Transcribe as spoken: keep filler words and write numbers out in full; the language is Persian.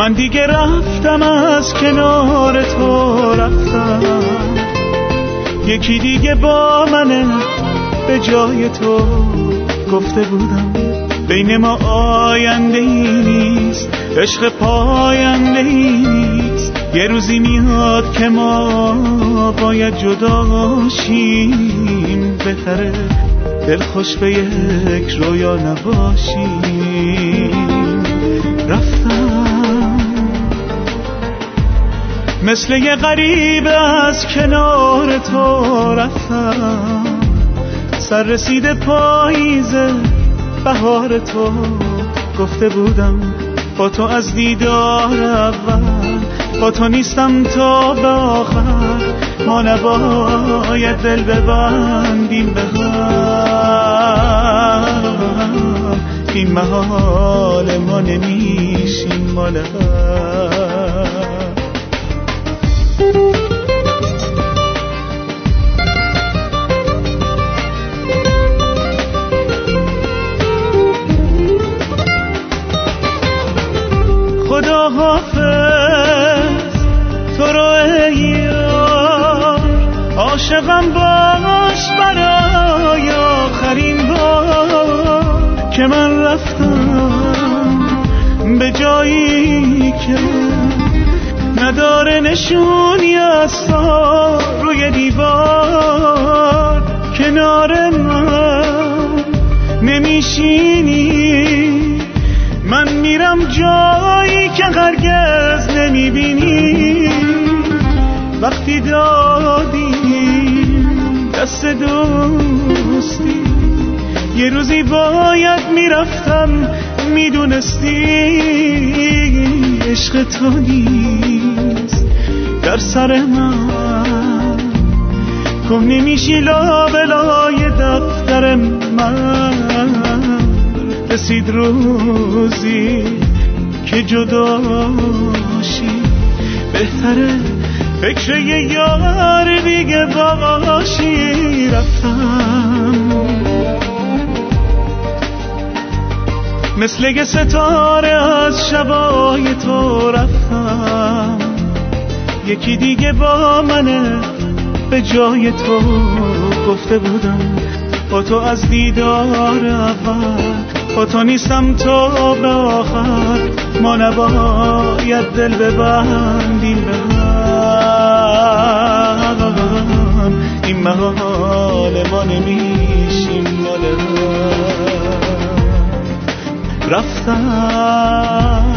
من دیگه رفتم از کنار تو رفتم، یکی دیگه با منه به جای تو. گفته بودم بین ما آینده ای نیست، عشق پاینده ای نیست. یه روزی میاد که ما باید جدا شیم، بهتره دلخوش به یک رویا نباشیم. رفتم مثل یه غریب از کنار تو رفتم، سر رسید پاییزه بهار تو. گفته بودم با تو از دیدار اول، با تو نیستم تا به آخر. ما نباید دل ببندیم به هم، این محال ما نمیشیم مال هم. خدا حافظ تو رو ای یار، عاشقم باش برای آخرین بار که من رفتم به جایی که نداره نشونی از تو روی دیوار. کنار من نمیشینی، من میرم جایی که هرگز نمیبینی. وقتی دادیم دست دوستی، یه روزی باید میرفتم میدونستی عشق تو نیست در سر من. کم نمیشی لابلای دفتر من. رسید روزی که جداشی، بهتره فکر یه یار دیگه باشی. رفتم مثل یه ستاره از شبای تو رفتم، یکی دیگه با منه به جای تو. گفته بودم با تو از دیدار اول، با تو نیستم تا به آخر. ما نباید دل ببندیم به هم، این محال ما نمیشیم مال هم. رفتم